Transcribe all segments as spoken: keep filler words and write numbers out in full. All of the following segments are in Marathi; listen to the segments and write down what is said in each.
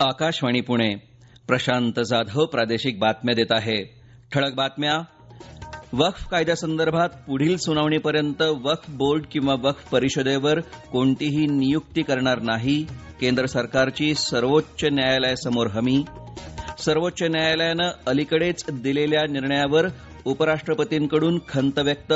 आकाशवाणी पुणे. प्रशांत जाधव प्रादेशिक बातम्या देत आहे. ठळक बातम्या. वक्फ कायद्यासंदर्भात पुढील सुनावणीपर्यंत वक्फ बोर्ड किंवा वक्फ परिषदेवर कोणतीही नियुक्ती करणार नाही, केंद्र सरकारची सर्वोच्च न्यायालयासमोर हमी. सर्वोच्च न्यायालयानं अलीकडेच दिलेल्या निर्णयावर उपराष्ट्रपतींकडून खंत व्यक्त.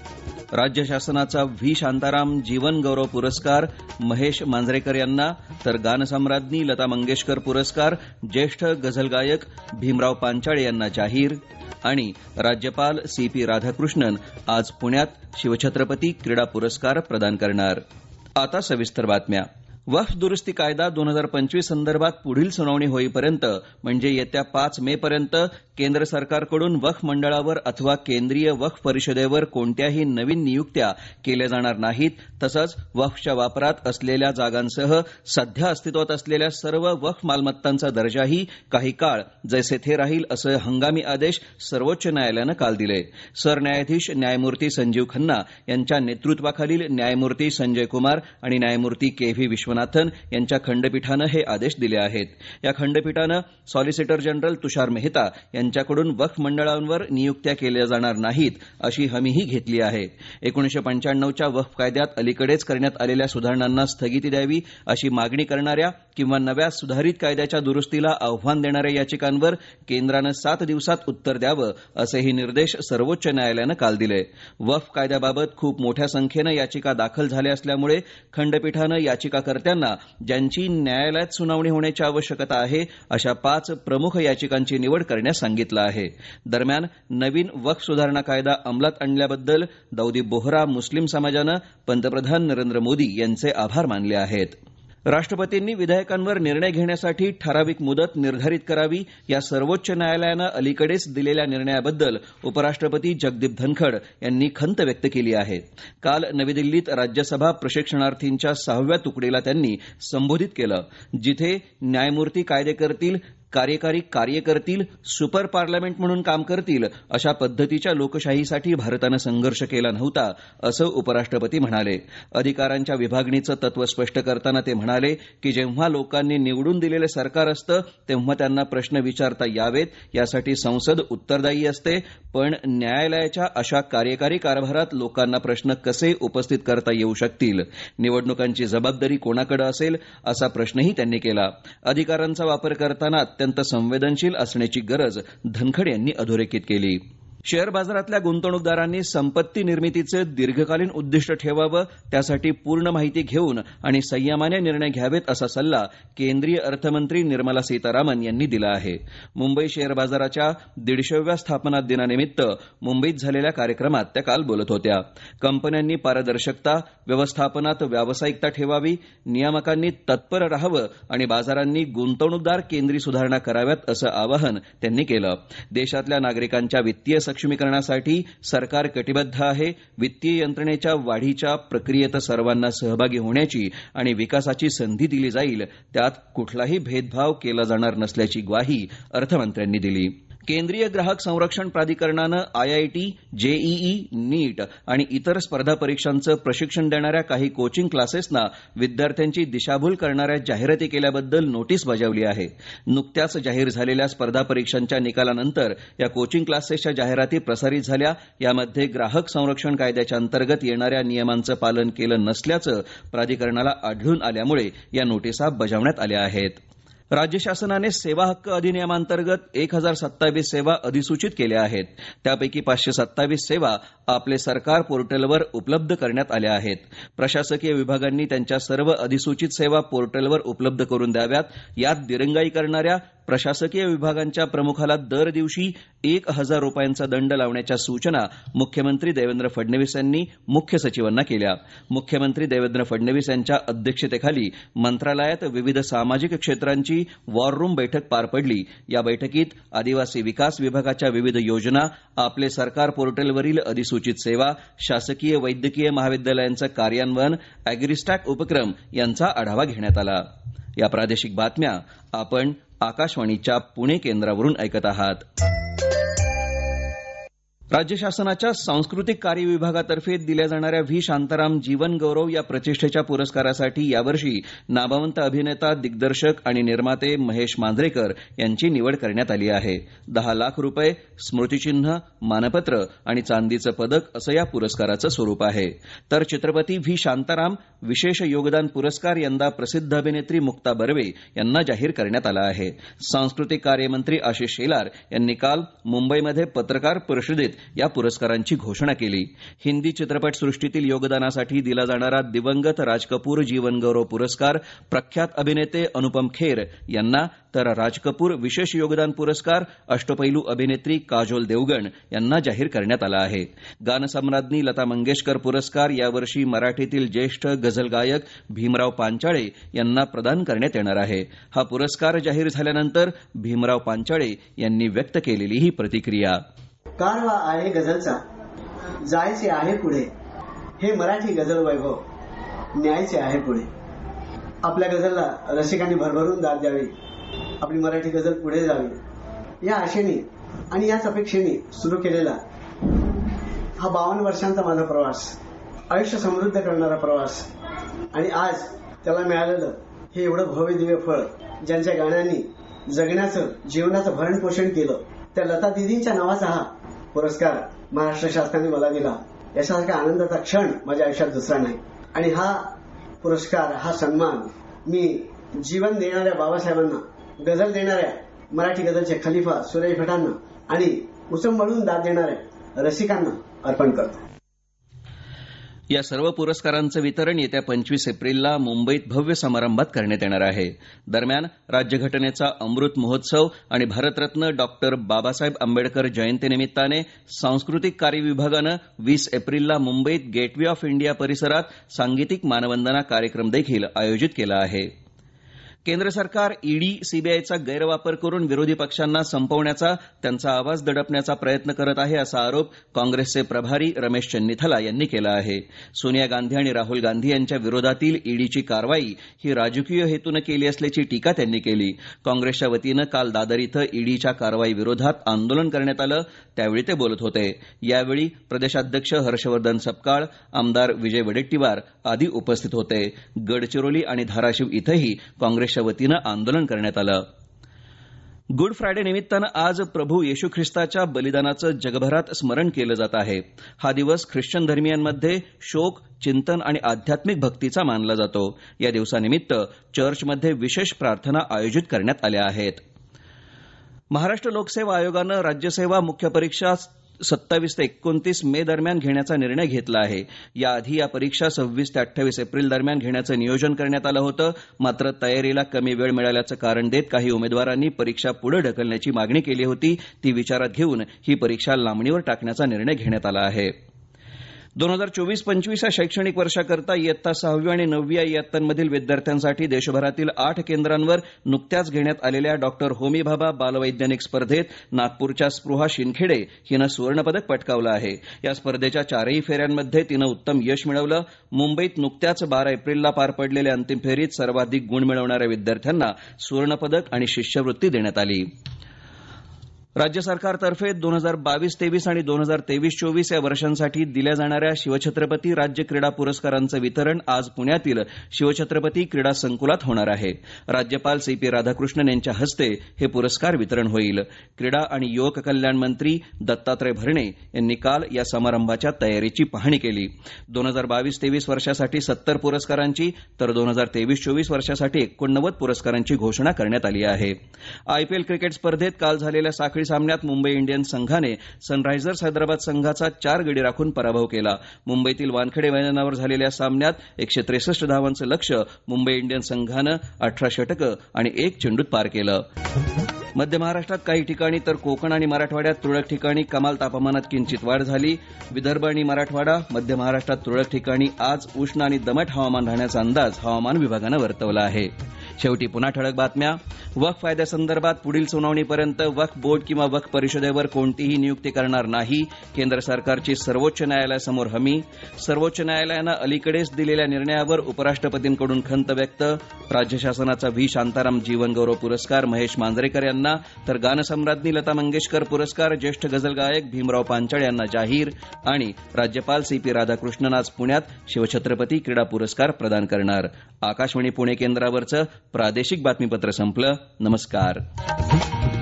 राज्य शासनाचा व्ही शांताराम जीवन गौरव पुरस्कार महेश मांजरेकर यांना, तर गानसम्राज्ञी लता मंगेशकर पुरस्कार ज्येष्ठ गझल गायक भीमराव पांचाळे यांना जाहीर. आणि राज्यपाल सी पी राधाकृष्णन आज पुण्यात शिवछत्रपती क्रीडा पुरस्कार प्रदान करणार. आता सविस्तर बातम्या. वक्फ दुरुस्ती कायदा दोन हजार पंचवीस संदर्भात पुढील सुनावणी होईपर्यंत म्हणजे येत्या पाच मे पर्यंत केंद्र सरकारकडून वक्फ मंडळावर अथवा केंद्रीय वक्फ परिषदेवर कोणत्याही नवीन नियुक्त्या केल्या जाणार नाहीत. तसंच वक्फच्या वापरात असलेल्या जागांसह सध्या अस्तित्वात असलेल्या सर्व वक्फ मालमत्तांचा दर्जाही काही काळ जैसे थे राहील असे हंगामी आदेश सर्वोच्च न्यायालयानं काल दिले. सरन्यायाधीश न्यायमूर्ती संजीव खन्ना यांच्या नेतृत्वाखालील न्यायमूर्ती संजय कुमार आणि न्यायमूर्ती के व्ही विश्वनाथन यांच्या खंडपीठानं हे आदेश दिले आहेत. या खंडपीठानं सॉलिसिटर जनरल तुषार मेहता यांच्याकडून वक्फ मंडळांवर नियुक्त्या केल्या जाणार नाहीत अशी हमीही घेतली आहे. एकोणीसशे पंच्याण्णवच्या वक्फ कायद्यात अलीकडेच करण्यात आलेल्या सुधारणांना स्थगिती द्यावी अशी मागणी करणाऱ्या किंवा नव्या सुधारित कायद्याच्या दुरुस्तीला आव्हान देणाऱ्या याचिकांवर केंद्रानं सात दिवसात उत्तर द्यावं असेही निर्देश सर्वोच्च न्यायालयानं काल दिले. वक्फ कायद्याबाबत खूप मोठ्या संख्येनं याचिका दाखल झाल्या असल्यामुळे खंडपीठानं याचिकाकर्त्यांना ज्यांची न्यायालयात सुनावणी होण्याची आवश्यकता आहे अशा पाच प्रमुख याचिकांची निवड करण्यास सांगितलं आहे. दरम्यान नवीन वक्फ सुधारणा कायदा अंमलात आणल्याबद्दल दाऊदी बोहरा मुस्लिम समाजानं पंतप्रधान नरेंद्र मोदी यांचे आभार मानले आहेत. राष्ट्रपतींनी विधेयकांवर निर्णय घेण्यासाठी ठराविक मुदत निर्धारित करावी या सर्वोच्च न्यायालयानं अलीकडेच दिलेल्या निर्णयाबद्दल उपराष्ट्रपती जगदीप धनखड यांनी खंत व्यक्त केली आहे. काल नवी दिल्लीत राज्यसभा प्रशिक्षणार्थींच्या सहाव्या तुकडीला त्यांनी संबोधित केलं. जिथे न्यायमूर्ती कायदे करतील, कार्यकारी कार्य करतील, सुपर पार्लमेंट म्हणून काम करतील अशा पद्धतीच्या लोकशाहीसाठी भारतानं संघर्ष केला नव्हता असं उपराष्ट्रपती म्हणाले. अधिकारांच्या विभागणीचं तत्व स्पष्ट करताना ते म्हणाले की जेव्हा लोकांनी निवडून दिलेलं सरकार असतं तेव्हा त्यांना प्रश्न विचारता यावेत यासाठी संसद उत्तरदायी असते, पण न्यायालयाच्या अशा कार्यकारी कारभारात लोकांना प्रश्न कसे उपस्थित करता येऊ शकतील, निवडणुकांची जबाबदारी कोणाकडे असेल असा प्रश्नही त्यांनी केला. अधिकारांचा वापर करताना अत्यंत संवेदनशील असण्याची गरज धनखड यांनी अधोरेखित केली. शेअर बाजारातल्या गुंतवणूकदारांनी संपत्ती निर्मितीचे दीर्घकालीन उद्दिष्ट ठेवावं, त्यासाठी पूर्ण माहिती घेऊन आणि संयमाने निर्णय घ्यावेत असा सल्ला केंद्रीय अर्थमंत्री निर्मला सीतारामन यांनी दिला आहे. मुंबई शेअर बाजाराच्या दीडशेव्या स्थापना दिनानिमित्त मुंबईत झालेल्या कार्यक्रमात त्या काल बोलत होत्या. कंपन्यांनी पारदर्शकता, व्यवस्थापनात व्यावसायिकता ठेवावी, नियामकांनी तत्पर राहावं आणि बाजारांनी गुंतवणूकदार केंद्री सुधारणा कराव्यात असं आवाहन त्यांनी केलं. देशातल्या नागरिकांच्या वित्तीय सक्षमीकरणासाठी सरकार कटिबद्ध आहे. वित्तीय यंत्रणेच्या वाढीच्या प्रक्रियेत सर्वांना सहभागी होण्याची आणि विकासाची संधी दिली जाईल, त्यात कुठलाही भेदभाव केला जाणार नसल्याची ग्वाही अर्थमंत्र्यांनी दिली. केंद्रीय ग्राहक संरक्षण प्राधिकरणानं I I T, JEE, NEET आणि इतर स्पर्धा परीक्षांचं प्रशिक्षण देणाऱ्या काही कोचिंग क्लासेसना विद्यार्थ्यांची दिशाभूल करणाऱ्या जाहिराती केल्याबद्दल नोटीस बजावली आहे. नुकत्याच जाहीर झालेल्या स्पर्धा परीक्षांच्या निकालानंतर या कोचिंग क्लासेसच्या जाहिराती प्रसारित झाल्या. यामध्ये ग्राहक संरक्षण कायद्याच्या अंतर्गत येणाऱ्या नियमांचं पालन केलं नसल्याचं प्राधिकरणाला आढळून आल्यामुळे या नोटिसा बजावण्यात आल्या आहेत. राज्य शासनाने सेवा हक्क अधिनियमांतर्गत एक हजार सत्तावीस सेवा अधिसूचित केल्या आहेत. त्यापैकी पाचशे सत्तावीस सेवा आपले सरकार पोर्टलवर उपलब्ध करण्यात आल्या आहेत. प्रशासकीय विभागांनी त्यांच्या सर्व अधिसूचित सेवा पोर्टलवर उपलब्ध करून द्याव्यात. यात दिरंगाई करणाऱ्या प्रशासकीय विभागांच्या प्रमुखाला दर दिवशी एक हजार रुपयांचा दंड लावण्याच्या सूचना मुख्यमंत्री देवेंद्र फडणवीस यांनी मुख्य सचिवांना केल्या. मुख्यमंत्री देवेंद्र फडणवीस यांच्या अध्यक्षतेखाली मंत्रालयात विविध सामाजिक क्षेत्रांची वॉर रूम बैठक पार पडली. या बैठकीत आदिवासी विकास विभागाच्या विविध योजना, आपले सरकार पोर्टलवरील अधिसूचित सेवा, शासकीय वैद्यकीय महाविद्यालयांचं कार्यान्वयन, अॅग्रिस्टॅक उपक्रम यांचा आढावा घेण्यात आला. या प्रादेशिक बातम्या आपण आकाशवाणीच्या पुणे केंद्रावरून ऐकत आहात. राज्य शासनाच्या सांस्कृतिक कार्य विभागातर्फे दिल्या जाणाऱ्या व्ही शांताराम जीवन गौरव या प्रतिष्ठेच्या पुरस्कारासाठी यावर्षी नामवंत अभिनेता दिग्दर्शक आणि निर्माते महेश मांजरेकर यांची निवड करण्यात आली आहे. दहा लाख रुपये, स्मृतिचिन्ह, मानपत्र आणि चांदीचं पदक असं या पुरस्काराचं स्वरूप आहे. तर चित्रपती व्ही शांताराम विशेष योगदान पुरस्कार यंदा प्रसिद्ध अभिनेत्री मुक्ता बर्वे यांना जाहीर करण्यात आला आहे. सांस्कृतिक कार्यमंत्री आशिष शेलार यांनी काल मुंबईमध्ये पत्रकार परिषदेत या पुरस्कारांची घोषणा केली. हिंदी चित्रपटसृष्टीतील योगदानासाठी दिला जाणारा दिवंगत राज कपूर जीवन गौरव पुरस्कार प्रख्यात अभिनेते अनुपम खेर यांना, तर राज कपूर विशेष योगदान पुरस्कार अष्टपैलू अभिनेत्री काजोल देवगण यांना जाहीर करण्यात आला आहे. गानसम्राज्ञी लता मंगेशकर पुरस्कार यावर्षी मराठीतील ज्येष्ठ गझल गायक भीमराव पांचाळे यांना प्रदान करण्यात येणार आहे. हा पुरस्कार जाहीर झाल्यानंतर भीमराव पांचाळे यांनी व्यक्त केलेली ही प्रतिक्रिया. कारवा आहे गझलचा, जायचे आहे पुढे, हे मराठी गझल वैभव न्यायचे आहे पुढे. आपल्या गझलला रसिकांनी भरभरून दाद द्यावी, आपली मराठी गझल पुढे जावी या आशेने आणि याच अपेक्षेने सुरू केलेला हा बावन्न वर्षांचा माझा प्रवास, आयुष्य समृद्ध करणारा प्रवास, आणि आज त्याला मिळालेलं हे एवढं भव्य दिव्य फळ, ज्यांच्या गाण्यांनी जगण्याचं जीवनाचं भरण पोषण केलं, त्या लता दिदींच्या नावाचा हा पुरस्कार महाराष्ट्र शासनाने मला दिला. यासारखा आनंदाचा क्षण माझ्या आयुष्यात दुसरा नाही. आणि हा पुरस्कार, हा सन्मान मी जीवन देणाऱ्या बाबासाहेबांना, गझल देणाऱ्या मराठी गझलचे खलिफा सुरेश भटांना आणि उसंबळून दाद देणाऱ्या रसिकांना अर्पण करतो. या सर्व पुरस्कारांचं वितरण येत्या पंचवीस एप्रिलला मुंबईत भव्य समारंभात करण्यात येणार आहे. दरम्यान राज्यघटनेचा अमृत महोत्सव आणि भारतरत्न डॉक्टर बाबासाहेब आंबेडकर जयंतीनिमित्ताने सांस्कृतिक कार्य विभागानं वीस एप्रिलला मुंबईत गेट वे ऑफ इंडिया परिसरात सांगीतिक मानवंदना कार्यक्रम देखील आयोजित केला आहे. केंद्र सरकार ईडी, सीबीआयचा गैरवापर करून विरोधी पक्षांना संपवण्याचा, त्यांचा आवाज दडपण्याचा प्रयत्न करत आहे असा आरोप काँग्रेसचे प्रभारी रमेश चन्नीथला यांनी केला आहे. सोनिया गांधी आणि राहुल गांधी यांच्या विरोधातील ईडीची कारवाई ही राजकीय हेतूनं केली असल्याची टीका त्यांनी केली. काँग्रेसच्या वतीनं काल दादर इथं ईडीच्या कारवाई विरोधात आंदोलन करण्यात आलं, त्यावेळी ते बोलत होते. यावेळी प्रदेशाध्यक्ष हर्षवर्धन सपकाळ, आमदार विजय वडेट्टीवार आदी उपस्थित होते. गडचिरोली आणि धाराशिव इथंही काँग्रेस वतीनं आंदोलन करण्यात आलं. गुड फ्रायडे निमित्तानं आज प्रभू येशू ख्रिस्ताच्या बलिदानाचं जगभरात स्मरण केलं जात आहे. हा दिवस ख्रिश्चन धर्मियांमध्ये शोक, चिंतन आणि आध्यात्मिक भक्तीचा मानला जातो. या दिवसानिमित्त चर्चमध्ये विशेष प्रार्थना आयोजित करण्यात आल्या आहेत. महाराष्ट्र लोकसेवा आयोगानं राज्यसेवा मुख्य परीक्षा सत्तावीस ते एकोणतीस मे दरम्यान घेण्याचा निर्णय घेतला आहे. याआधी या परीक्षा सव्वीस ते अठ्ठावीस एप्रिल दरम्यान घेण्याचं नियोजन करण्यात आलं होतं. मात्र तयारीला कमी वेळ मिळाल्याचं कारण देत काही उमेदवारांनी परीक्षा पुढे ढकलण्याची मागणी केली होती. ती विचारात घेऊन ही परीक्षा लांबणीवर टाकण्याचा निर्णय घेण्यात आला आहे. दोन हजार चोवीस पंचवीस या शैक्षणिक वर्षाकरता इयत्ता सहावी आणि नववी या इयत्तांमधील विद्यार्थ्यांसाठी देशभरातील आठ केंद्रांवर नुकत्याच घेण्यात आलेल्या डॉक्टर होमी भाभा बालवैज्ञानिक स्पर्धेत नागपूरच्या स्पृहा शिंदखेडे हिनं सुवर्णपदक पटकावलं आहे. या स्पर्धेच्या चारही फेऱ्यांमध्ये तिनं उत्तम यश मिळवलं. मुंबईत नुकत्याच बारा एप्रिलला पार पडलेल्या अंतिम फेरीत सर्वाधिक गुण मिळवणाऱ्या विद्यार्थ्यांना सुवर्णपदक आणि शिष्यवृत्ती देण्यात आली. राज्य सरकारतर्फे दोन हजार बावीस तेवीस आणि दोन हजार तेवीस चोवीस या वर्षांसाठी दिल्या जाणाऱ्या शिवछत्रपती राज्य क्रीडा पुरस्कारांचं वितरण आज पुण्यातील शिवछत्रपती क्रीडा संकुलात होणार आहे. राज्यपाल सी पी राधाकृष्णन यांच्या हस्ते हे पुरस्कार वितरण होईल. क्रीडा आणि युवक कल्याण मंत्री दत्तात्रय भरणे यांनी काल या समारंभाच्या तयारीची पाहणी केली. दोन हजार बावीस तेवीस वर्षासाठी सत्तर पुरस्कारांची तर दोन हजार तेवीस चोवीस वर्षासाठी एकोणनव्वद पुरस्कारांची घोषणा करण्यात आली आहे. आयपीएल क्रिकेट स्पर्धेत काल झालेल्या साखळी सामन्यात मुंबई इंडियन्स संघाने सनरायझर्स हैदराबाद संघाचा चार गडी राखून पराभव केला. मुंबईतील वानखेडे मैदानावर झालेल्या सामन्यात एकशे त्रेसष्ट धावांचं लक्ष्य मुंबई इंडियन्स संघानं अठरा षटकं आणि एक चेंडूत पार केलं. मध्य महाराष्ट्रात काही ठिकाणी तर कोकण आणि मराठवाड्यात तुरळक ठिकाणी कमाल तापमानात किंचित वाढ झाली. विदर्भ आणि मराठवाडा, मध्य महाराष्ट्रात तुरळक ठिकाणी आज उष्ण आणि दमट हवामान राहण्याचा अंदाज हवामान विभागानं वर्तवला आहे. शेवटी पुन्हा ठळक बातम्या. वक्फ कायद्यासंदर्भात पुढील सुनावणीपर्यंत वक्फ बोर्ड किंवा वक्फ परिषदेवर कोणतीही नियुक्ती करणार नाही, केंद्र सरकारची सर्वोच्च न्यायालयासमोर हमी. सर्वोच्च न्यायालयानं अलीकडेच दिलेल्या निर्णयावर उपराष्ट्रपतींकडून खंत व्यक्त. राज्य शासनाचा व्ही शांताराम जीवन गौरव पुरस्कार महेश मांजरेकर यांना, तर गानसम्राज्ञी लता मंगेशकर पुरस्कार ज्येष्ठ गझल गायक भीमराव पांचाळ यांना जाहीर. आणि राज्यपाल सी पी राधाकृष्णन आज पुण्यात शिवछत्रपती क्रीडा पुरस्कार प्रदान करणार. आकाशवाणी पुणे केंद्रावरचं प्रादेशिक बातमीपत्र संपलं. नमस्कार.